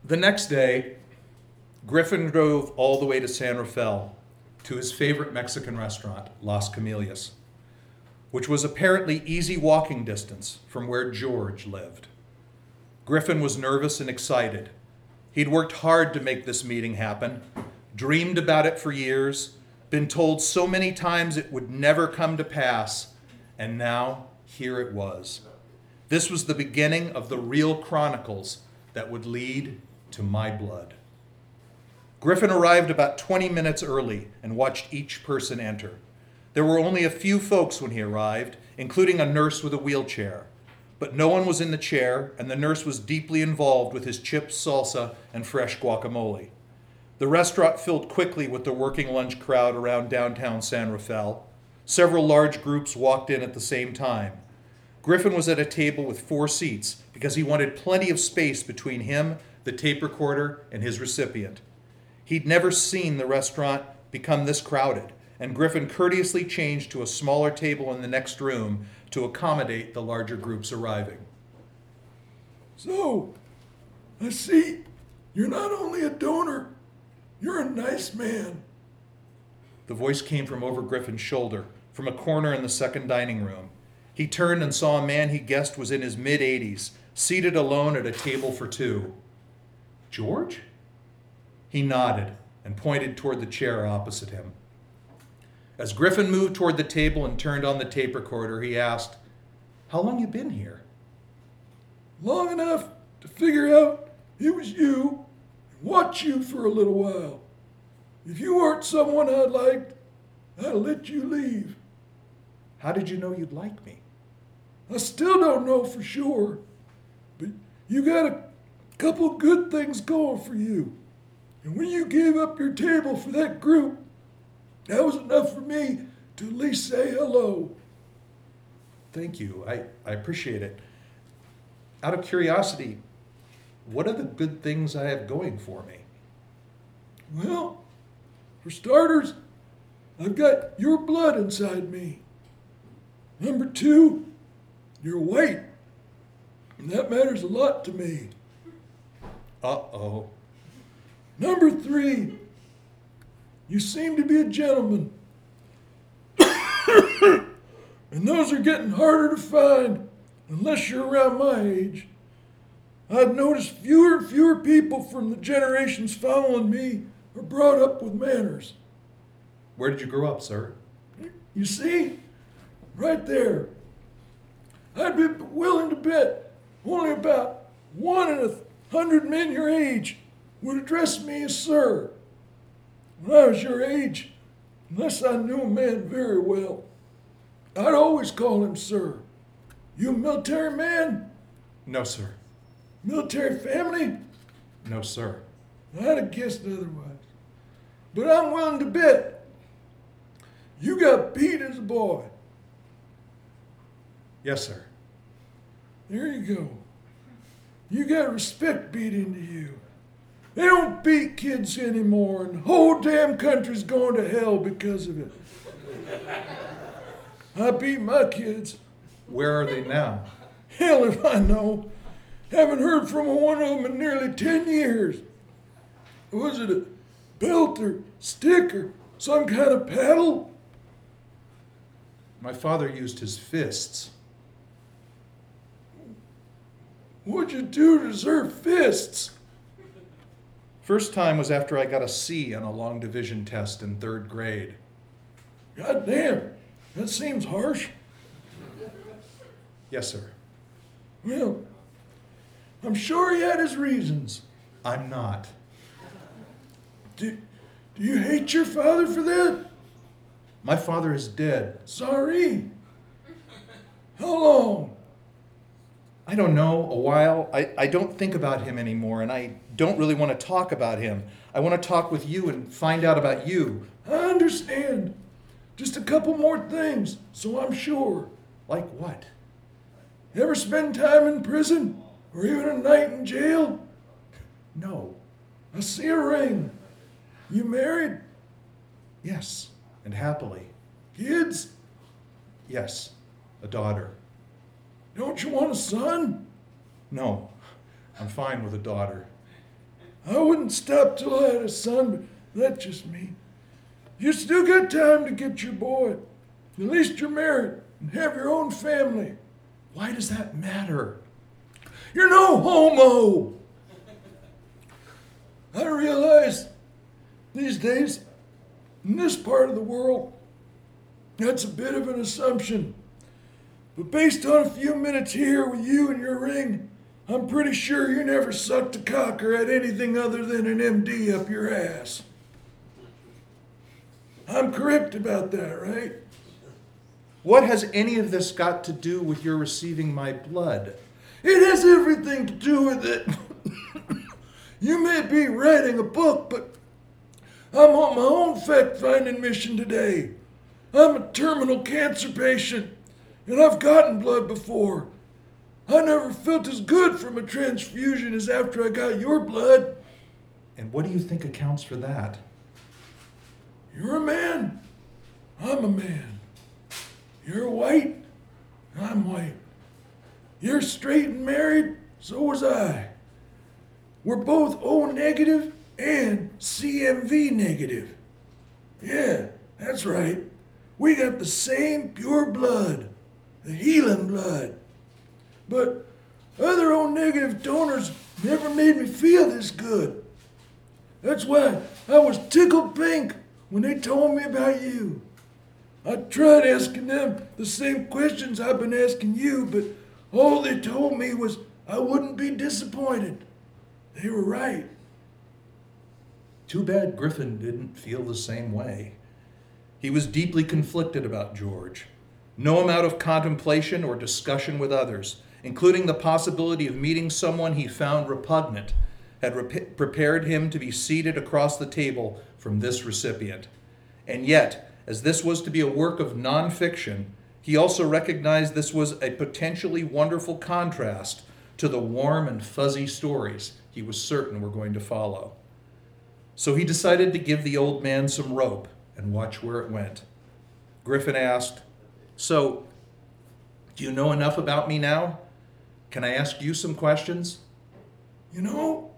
The next day, Griffin drove all the way to San Rafael to his favorite Mexican restaurant, Las Camelias, which was apparently easy walking distance from where George lived. Griffin was nervous and excited. He'd worked hard to make this meeting happen, dreamed about it for years, been told so many times it would never come to pass, and now here it was. This was the beginning of the real chronicles that would lead to my blood. Griffin arrived about 20 minutes early and watched each person enter. There were only a few folks when he arrived, including a nurse with a wheelchair. But no one was in the chair, and the nurse was deeply involved with his chips, salsa, and fresh guacamole. The restaurant filled quickly with the working lunch crowd around downtown San Rafael. Several large groups walked in at the same time. Griffin was at a table with 4 seats because he wanted plenty of space between him, the tape recorder, and his recipient. He'd never seen the restaurant become this crowded, and Griffin courteously changed to a smaller table in the next room to accommodate the larger groups arriving. So, I see you're not only a donor, you're a nice man. The voice came from over Griffin's shoulder, from a corner in the second dining room. He turned and saw a man he guessed was in his mid-80s, seated alone at a table for 2. George? He nodded and pointed toward the chair opposite him. As Griffin moved toward the table and turned on the tape recorder, he asked, "How long you been here?" Long enough to figure out it was you and watch you for a little while. If you weren't someone I liked, I'd let you leave. How did you know you'd like me? I still don't know for sure, but you got a couple good things going for you. And when you gave up your table for that group, that was enough for me to at least say hello. Thank you. I appreciate it. Out of curiosity, what are the good things I have going for me? Well, for starters, I've got your blood inside me. Number 2, you're white. And that matters a lot to me. Uh-oh. Number 3, you seem to be a gentleman. And those are getting harder to find unless you're around my age. I've noticed fewer and fewer people from the generations following me are brought up with manners. Where did you grow up, sir? You see? Right there. I'd be willing to bet only about 1 in 100 men your age would address me as sir. When I was your age, unless I knew a man very well, I'd always call him sir. You a military man? No, sir. Military family? No, sir. I'd have guessed otherwise. But I'm willing to bet you got beat as a boy. Yes, sir. There you go. You got respect beat into you. They don't beat kids anymore, and the whole damn country's going to hell because of it. I beat my kids. Where are they now? Hell if I know. Haven't heard from one of them in nearly 10 years. Was it a belt or stick or some kind of paddle? My father used his fists. What'd you do to deserve fists? First time was after I got a C on a long division test in 3rd grade. God damn, that seems harsh. Yes, sir. Well, I'm sure he had his reasons. I'm not. Do you hate your father for that? My father is dead. Sorry. How long? I don't know, a while. I don't think about him anymore, and I don't really want to talk about him. I want to talk with you and find out about you. I understand. Just a couple more things, so I'm sure. Like what? Ever spend time in prison? Or even a night in jail? No. I see a ring. You married? Yes, and happily. Kids? Yes, a daughter. Don't you want a son? No, I'm fine with a daughter. I wouldn't stop till I had a son, but that's just me. You still got time to get your boy. At least you're married and have your own family. Why does that matter? You're no homo. I realize these days, in this part of the world, that's a bit of an assumption. But based on a few minutes here with you and your ring, I'm pretty sure you never sucked a cock or had anything other than an MD up your ass. I'm correct about that, right? What has any of this got to do with your receiving my blood? It has everything to do with it. You may be writing a book, but I'm on my own fact-finding mission today. I'm a terminal cancer patient, and I've gotten blood before. I never felt as good from a transfusion as after I got your blood. And what do you think accounts for that? You're a man. I'm a man. You're white. I'm white. You're straight and married. So was I. We're both O negative and CMV negative. Yeah, that's right. We got the same pure blood, the healing blood. But other O negative donors never made me feel this good. That's why I was tickled pink when they told me about you. I tried asking them the same questions I've been asking you, but all they told me was I wouldn't be disappointed. They were right. Too bad Griffin didn't feel the same way. He was deeply conflicted about George. No amount of contemplation or discussion with others, including the possibility of meeting someone he found repugnant, had prepared him to be seated across the table from this recipient. And yet, as this was to be a work of nonfiction, he also recognized this was a potentially wonderful contrast to the warm and fuzzy stories he was certain were going to follow. So he decided to give the old man some rope and watch where it went. Griffin asked, "So, do you know enough about me now? Can I ask you some questions?" You know,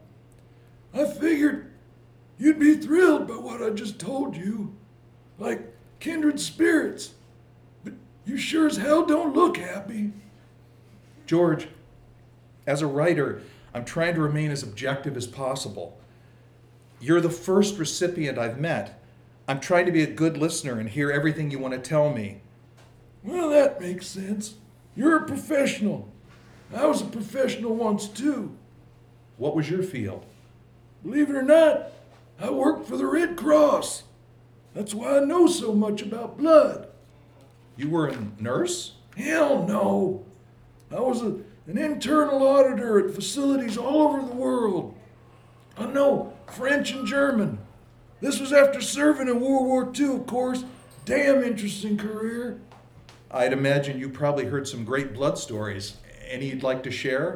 I figured you'd be thrilled by what I just told you. Like kindred spirits. But you sure as hell don't look happy. George, as a writer, I'm trying to remain as objective as possible. You're the first recipient I've met. I'm trying to be a good listener and hear everything you want to tell me. Well, that makes sense. You're a professional. I was a professional once too. What was your field? Believe it or not, I worked for the Red Cross. That's why I know so much about blood. You were a nurse? Hell no. I was an internal auditor at facilities all over the world. I know French and German. This was after serving in World War II, of course. Damn interesting career. I'd imagine you probably heard some great blood stories. Any you'd like to share?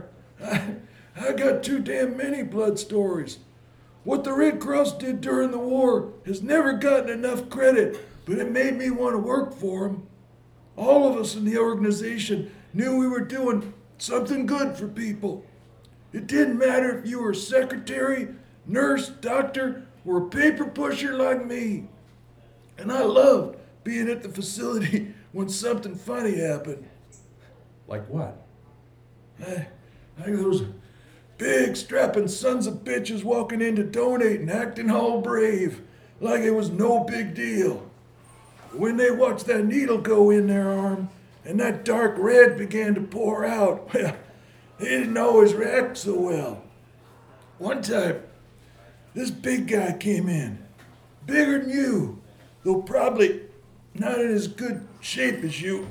I got too damn many blood stories. What the Red Cross did during the war has never gotten enough credit, but it made me want to work for them. All of us in the organization knew we were doing something good for people. It didn't matter if you were a secretary, nurse, doctor, or a paper pusher like me. And I loved being at the facility when something funny happened. Like what? Like those big strapping sons of bitches walking in to donate and acting all brave, like it was no big deal. When they watched that needle go in their arm and that dark red began to pour out, well, they didn't always react so well. One time, this big guy came in, bigger than you, though probably not in as good shape as you.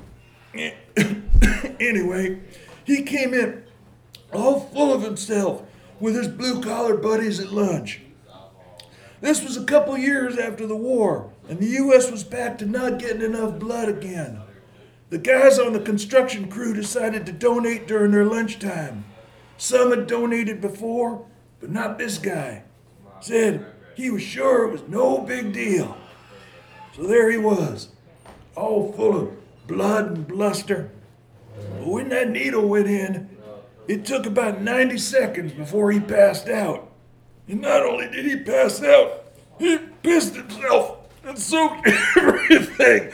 Anyway, he came in all full of himself with his blue-collar buddies at lunch. This was a couple years after the war, and the U.S. was back to not getting enough blood again. The guys on the construction crew decided to donate during their lunchtime. Some had donated before, but not this guy. Said he was sure it was no big deal. So there he was, all full of blood and bluster. But when that needle went in, it took about 90 seconds before he passed out. And not only did he pass out, he pissed himself and soaked everything.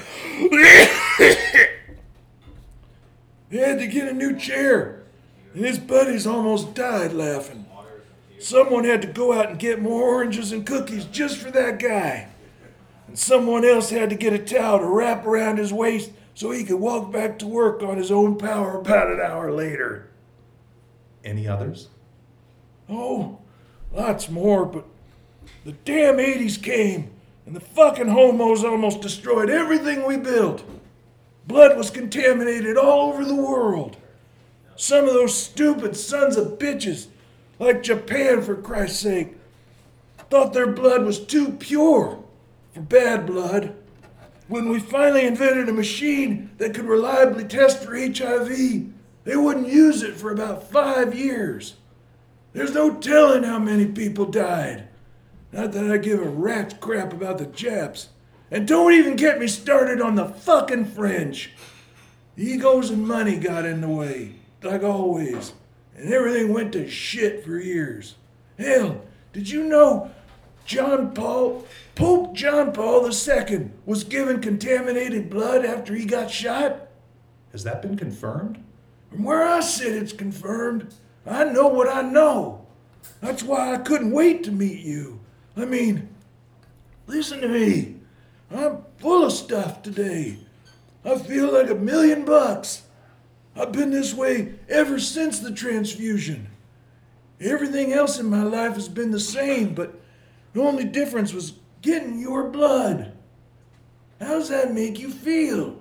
They had to get a new chair, and his buddies almost died laughing. Someone had to go out and get more oranges and cookies just for that guy. And someone else had to get a towel to wrap around his waist so he could walk back to work on his own power about an hour later. Any others? Oh, lots more, but the damn 80s came, and the fucking homos almost destroyed everything we built. Blood was contaminated all over the world. Some of those stupid sons of bitches, like Japan for Christ's sake, thought their blood was too pure for bad blood. When we finally invented a machine that could reliably test for HIV, they wouldn't use it for about 5 years. There's no telling how many people died. Not that I give a rat's crap about the Japs. And don't even get me started on the fucking French. Egos and money got in the way, like always. And everything went to shit for years. Hell, did you know Pope John Paul II was given contaminated blood after he got shot? Has that been confirmed? From where I sit, it's confirmed. I know what I know. That's why I couldn't wait to meet you. I mean, listen to me. I'm full of stuff today. I feel like $1,000,000. I've been this way ever since the transfusion. Everything else in my life has been the same, but the only difference was getting your blood. How does that make you feel?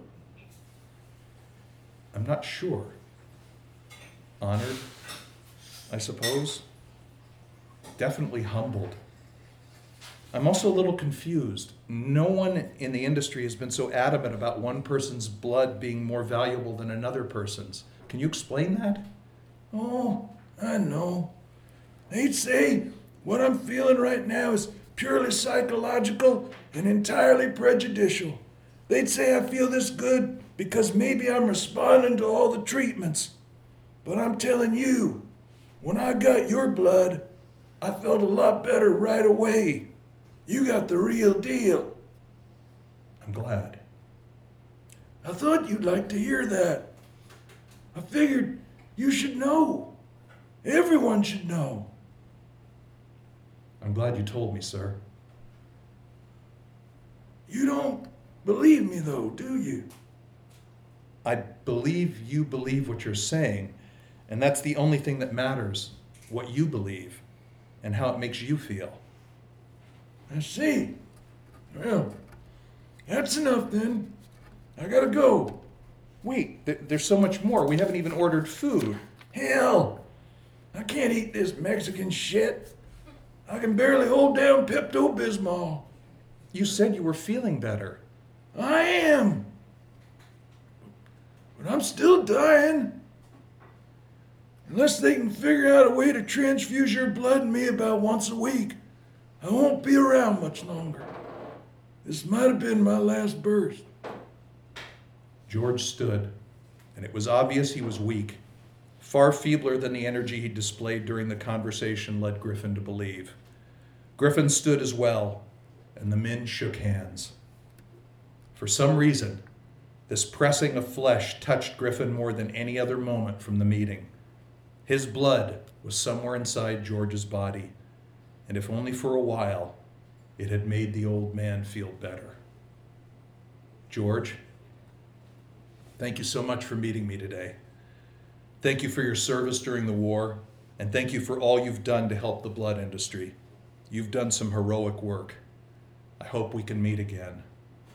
I'm not sure. Honored, I suppose. Definitely humbled. I'm also a little confused. No one in the industry has been so adamant about one person's blood being more valuable than another person's. Can you explain that? Oh, I know. They'd say what I'm feeling right now is purely psychological and entirely prejudicial. They'd say I feel this good because maybe I'm responding to all the treatments. But I'm telling you, when I got your blood, I felt a lot better right away. You got the real deal. I'm glad. I thought you'd like to hear that. I figured you should know. Everyone should know. I'm glad you told me, sir. You don't believe me, though, do you? I believe you believe what you're saying, and that's the only thing that matters, what you believe and how it makes you feel. I see. Well, that's enough then. I gotta go. Wait, there's so much more. We haven't even ordered food. Hell, I can't eat this Mexican shit. I can barely hold down Pepto-Bismol. You said you were feeling better. I am. But I'm still dying. Unless they can figure out a way to transfuse your blood in me about once a week, I won't be around much longer. This might have been my last burst. George stood, and it was obvious he was weak, far feebler than the energy he displayed during the conversation led Griffin to believe. Griffin stood as well, and the men shook hands. For some reason, this pressing of flesh touched Griffin more than any other moment from the meeting. His blood was somewhere inside George's body, and if only for a while, it had made the old man feel better. George, thank you so much for meeting me today. Thank you for your service during the war, and thank you for all you've done to help the blood industry. You've done some heroic work. I hope we can meet again.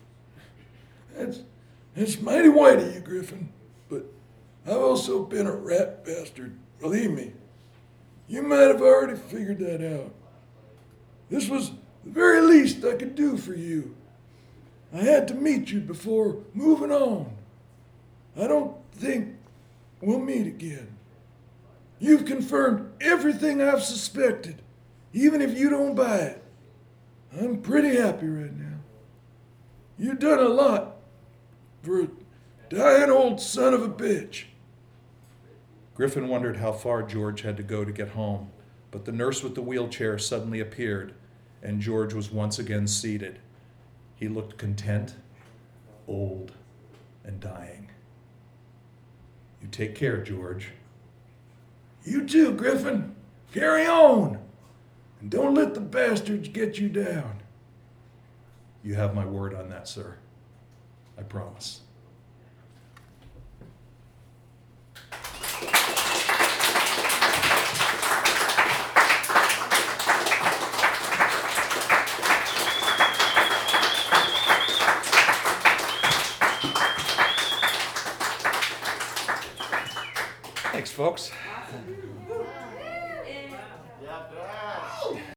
That's mighty white of you, Griffin, but I've also been a rat bastard, believe me. You might have already figured that out. This was the very least I could do for you. I had to meet you before moving on. I don't think we'll meet again. You've confirmed everything I've suspected, even if you don't buy it. I'm pretty happy right now. You've done a lot for a dying old son of a bitch. Griffin wondered how far George had to go to get home, but the nurse with the wheelchair suddenly appeared, and George was once again seated. He looked content, old, and dying. You take care, George. You too, Griffin. Carry on. And don't let the bastards get you down. You have my word on that, sir. I promise. Thanks, folks.